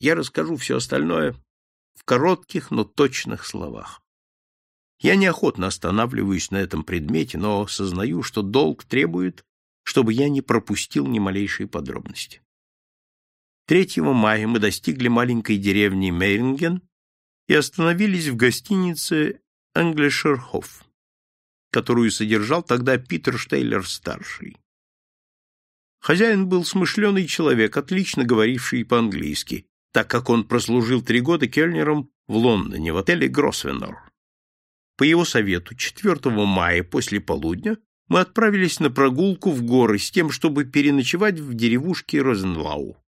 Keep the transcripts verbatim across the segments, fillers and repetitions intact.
Я расскажу все остальное в коротких, но точных словах. Я неохотно останавливаюсь на этом предмете, но сознаю, что долг требует, чтобы я не пропустил ни малейшей подробности. третьего мая мы достигли маленькой деревни Мейринген и остановились в гостинице «Энглишер-Хоф», которую содержал тогда Питер Штейлер-старший. Хозяин был смышленый человек, отлично говоривший по-английски, так как он прослужил три года кельнером в Лондоне в отеле «Гросвеннор». По его совету, четвёртого мая после полудня мы отправились на прогулку в горы с тем, чтобы переночевать в деревушке Розенлау.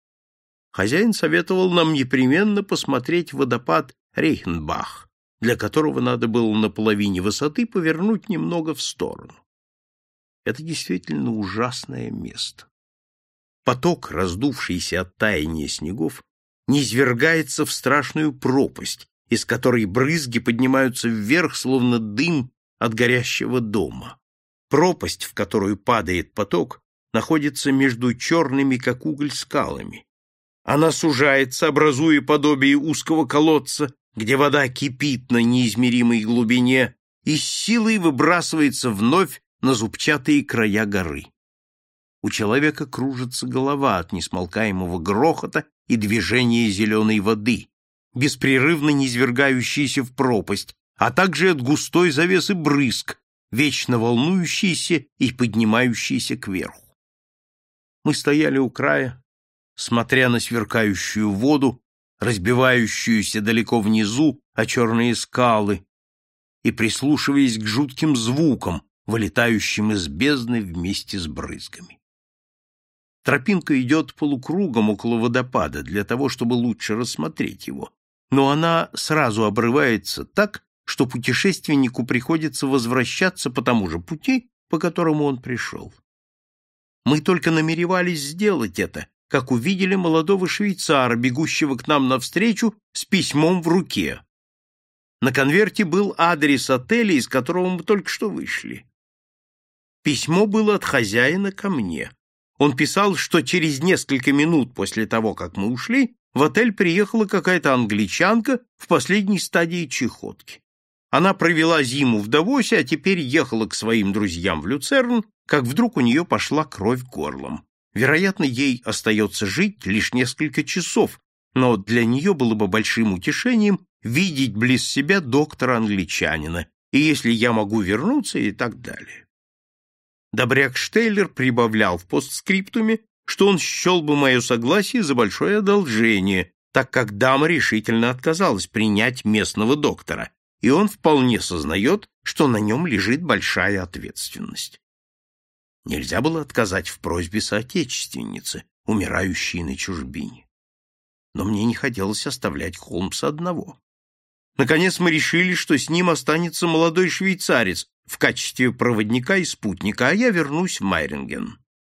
Хозяин советовал нам непременно посмотреть водопад Рейхенбах, для которого надо было на половине высоты повернуть немного в сторону. Это действительно ужасное место. Поток, раздувшийся от таяния снегов, низвергается в страшную пропасть, из которой брызги поднимаются вверх, словно дым от горящего дома. Пропасть, в которую падает поток, находится между черными, как уголь, скалами. Она сужается, образуя подобие узкого колодца, где вода кипит на неизмеримой глубине и с силой выбрасывается вновь на зубчатые края горы. У человека кружится голова от несмолкаемого грохота и движения зеленой воды, беспрерывно низвергающейся в пропасть, а также от густой завесы брызг, вечно волнующейся и поднимающейся кверху. Мы стояли у края, смотря на сверкающую воду, разбивающуюся далеко внизу о черные скалы, и прислушиваясь к жутким звукам, вылетающим из бездны вместе с брызгами. Тропинка идет полукругом около водопада для того, чтобы лучше рассмотреть его, но она сразу обрывается так, что путешественнику приходится возвращаться по тому же пути, по которому он пришел. Мы только намеревались сделать это, как увидели молодого швейцара, бегущего к нам навстречу с письмом в руке. На конверте был адрес отеля, из которого мы только что вышли. Письмо было от хозяина ко мне. Он писал, что через несколько минут после того, как мы ушли, в отель приехала какая-то англичанка в последней стадии чехотки. Она провела зиму в Давосе, а теперь ехала к своим друзьям в Люцерн, как вдруг у нее пошла кровь горлом. Вероятно, ей остается жить лишь несколько часов, но для нее было бы большим утешением видеть близ себя доктора-англичанина, и если я могу вернуться, и так далее. Добряк Штейлер прибавлял в постскриптуме, что он счел бы мое согласие за большое одолжение, так как дама решительно отказалась принять местного доктора, и он вполне сознает, что на нем лежит большая ответственность. Нельзя было отказать в просьбе соотечественницы, умирающей на чужбине. Но мне не хотелось оставлять Холмса одного. Наконец мы решили, что с ним останется молодой швейцарец в качестве проводника и спутника, а я вернусь в Мейринген.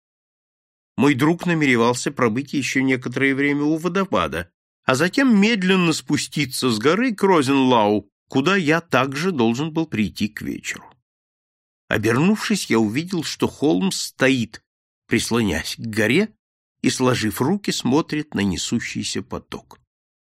Мой друг намеревался пробыть еще некоторое время у водопада, а затем медленно спуститься с горы к Розенлау, куда я также должен был прийти к вечеру. Обернувшись, я увидел, что Холмс стоит, прислонясь к горе, и, сложив руки, смотрит на несущийся поток.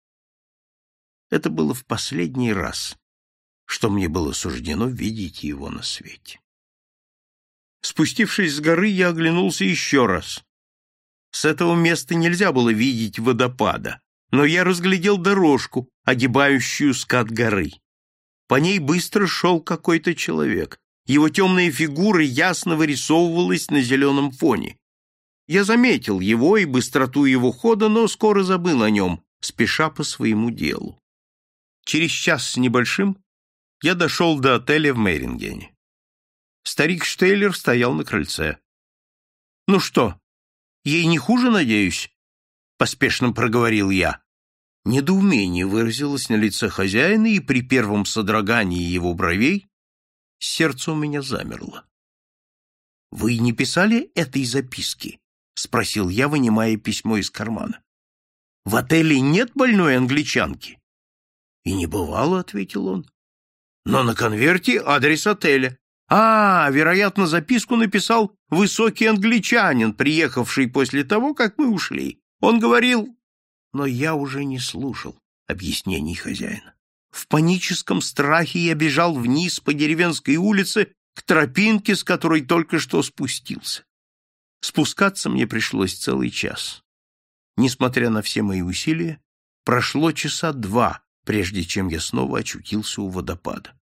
Это было в последний раз, что мне было суждено видеть его на свете. Спустившись с горы, я оглянулся еще раз. С этого места нельзя было видеть водопада, но я разглядел дорожку, огибающую скат горы. По ней быстро шел какой-то человек. Его темная фигура ясно вырисовывалась на зеленом фоне. Я заметил его и быстроту его хода, но скоро забыл о нем, спеша по своему делу. Через час с небольшим я дошел до отеля в Мейрингене. Старик Штейлер стоял на крыльце. — Ну что, ей не хуже, надеюсь? — поспешно проговорил я. Недоумение выразилось на лице хозяина, и при первом содрогании его бровей сердце у меня замерло. — Вы не писали этой записки? — спросил я, вынимая письмо из кармана. — В отеле нет больной англичанки? — И не бывало, — ответил он. — Но на конверте адрес отеля. А, вероятно, записку написал высокий англичанин, приехавший после того, как мы ушли. Он говорил... Но я уже не слушал объяснений хозяина. В паническом страхе я бежал вниз по деревенской улице к тропинке, с которой только что спустился. Спускаться мне пришлось целый час. Несмотря на все мои усилия, прошло часа два, прежде чем я снова очутился у водопада.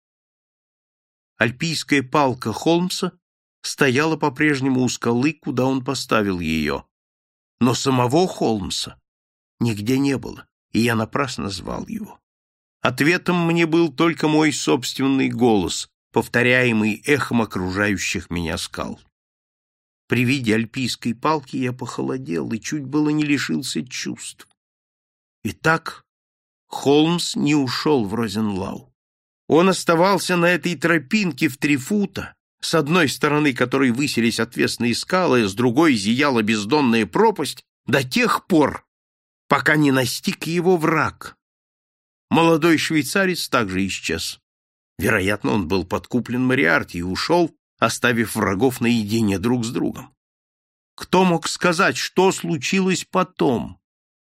Альпийская палка Холмса стояла по-прежнему у скалы, куда он поставил ее. Но самого Холмса нигде не было, и я напрасно звал его. Ответом мне был только мой собственный голос, повторяемый эхом окружающих меня скал. При виде альпийской палки я похолодел и чуть было не лишился чувств. Итак, Холмс не ушел в Розенлау. Он оставался на этой тропинке в три фута, с одной стороны которой высились отвесные скалы, с другой зияла бездонная пропасть, до тех пор, пока не настиг его враг. Молодой швейцарец также исчез. Вероятно, он был подкуплен Мориарти и ушел, оставив врагов наедине друг с другом. Кто мог сказать, что случилось потом?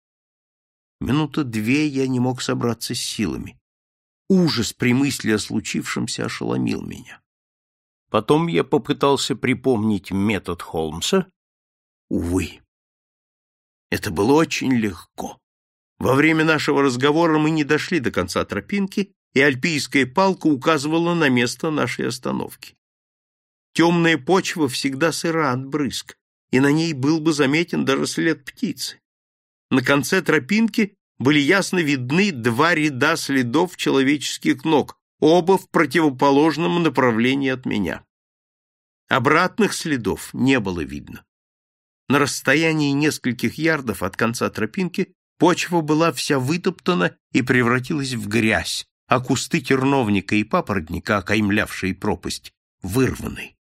Минуты две я не мог собраться с силами. Ужас при мысли о случившемся ошеломил меня. Потом я попытался припомнить метод Холмса. Увы, это было очень легко. Во время нашего разговора мы не дошли до конца тропинки, и альпийская палка указывала на место нашей остановки. Темная почва всегда сыра от брызг, и на ней был бы заметен даже след птицы. На конце тропинки были ясно видны два ряда следов человеческих ног, оба в противоположном направлении от меня. Обратных следов не было видно. На расстоянии нескольких ярдов от конца тропинки почва была вся вытоптана и превратилась в грязь, а кусты терновника и папоротника, окаймлявшие пропасть, вырваны.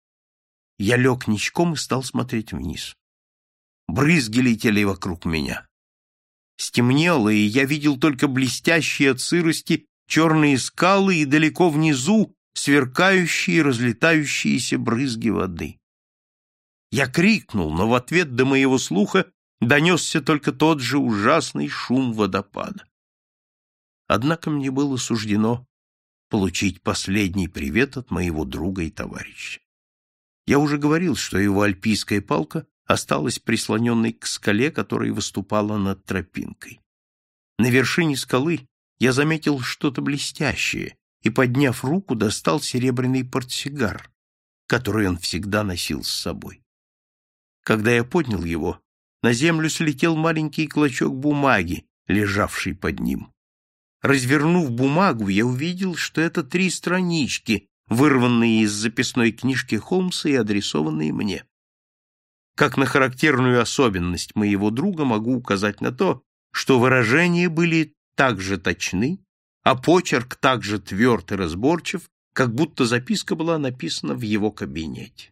Я лег ничком и стал смотреть вниз. Брызги летели вокруг меня. Стемнело, и я видел только блестящие от сырости черные скалы и далеко внизу сверкающие разлетающиеся брызги воды. Я крикнул, но в ответ до моего слуха донесся только тот же ужасный шум водопада. Однако мне было суждено получить последний привет от моего друга и товарища. Я уже говорил, что его альпийская палка осталась прислоненной к скале, которая выступала над тропинкой. На вершине скалы я заметил что-то блестящее и, подняв руку, достал серебряный портсигар, который он всегда носил с собой. Когда я поднял его, на землю слетел маленький клочок бумаги, лежавший под ним. Развернув бумагу, я увидел, что это три странички, вырванные из записной книжки Холмса и адресованные мне. Как на характерную особенность моего друга могу указать на то, что выражения были так же точны, а почерк так же тверд и разборчив, как будто записка была написана в его кабинете.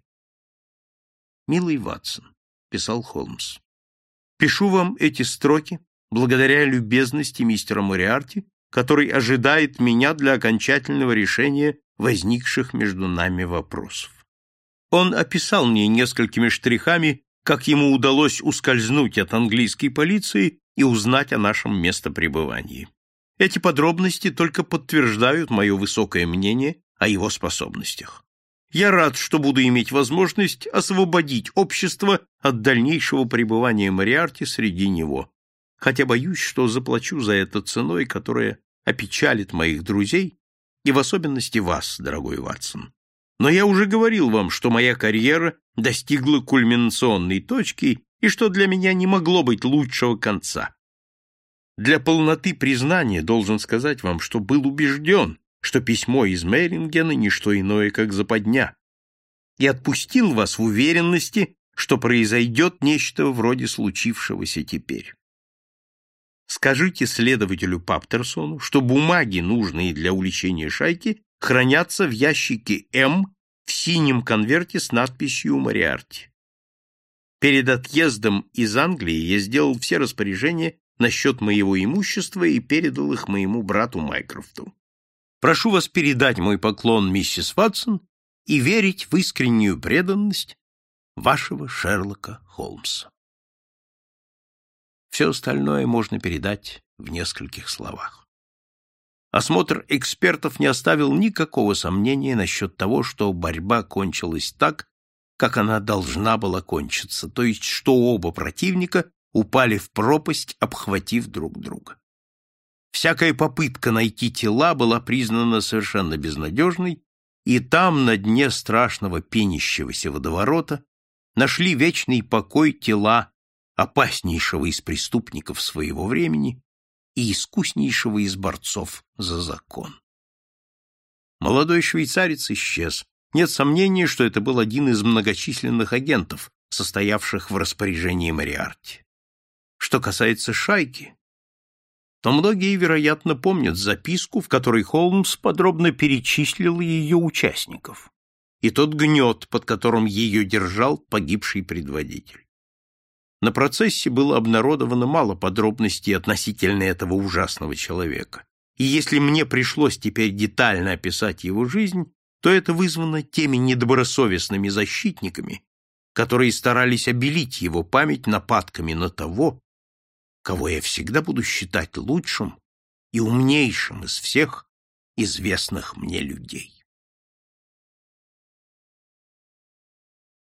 «Милый Ватсон», — писал Холмс, — «пишу вам эти строки благодаря любезности мистера Мориарти, который ожидает меня для окончательного решения возникших между нами вопросов. Он описал мне несколькими штрихами, как ему удалось ускользнуть от английской полиции и узнать о нашем местопребывании. Эти подробности только подтверждают мое высокое мнение о его способностях. Я рад, что буду иметь возможность освободить общество от дальнейшего пребывания Мориарти среди него, хотя боюсь, что заплачу за это ценой, которая опечалит моих друзей и в особенности вас, дорогой Ватсон. Но я уже говорил вам, что моя карьера достигла кульминационной точки и что для меня не могло быть лучшего конца. Для полноты признания должен сказать вам, что был убежден, что письмо из Мейлингена не что иное, как западня, и отпустил вас в уверенности, что произойдет нечто вроде случившегося теперь. Скажите следователю Паптерсону, что бумаги, нужные для увлечения шайки, хранятся в ящике М в синем конверте с надписью «Мориарти». Перед отъездом из Англии я сделал все распоряжения насчет моего имущества и передал их моему брату Майкрофту. Прошу вас передать мой поклон миссис Ватсон и верить в искреннюю преданность вашего Шерлока Холмса. Все остальное можно передать в нескольких словах. Осмотр экспертов не оставил никакого сомнения насчет того, что борьба кончилась так, как она должна была кончиться, то есть что оба противника упали в пропасть, обхватив друг друга. Всякая попытка найти тела была признана совершенно безнадежной, и там, на дне страшного пенящегося водоворота, нашли вечный покой тела опаснейшего из преступников своего времени и искуснейшего из борцов за закон. Молодой швейцарец исчез. Нет сомнения, что это был один из многочисленных агентов, состоявших в распоряжении Мориарти. Что касается шайки, то многие, вероятно, помнят записку, в которой Холмс подробно перечислил ее участников, и тот гнет, под которым ее держал погибший предводитель. На процессе было обнародовано мало подробностей относительно этого ужасного человека, и если мне пришлось теперь детально описать его жизнь, то это вызвано теми недобросовестными защитниками, которые старались обелить его память нападками на того, кого я всегда буду считать лучшим и умнейшим из всех известных мне людей.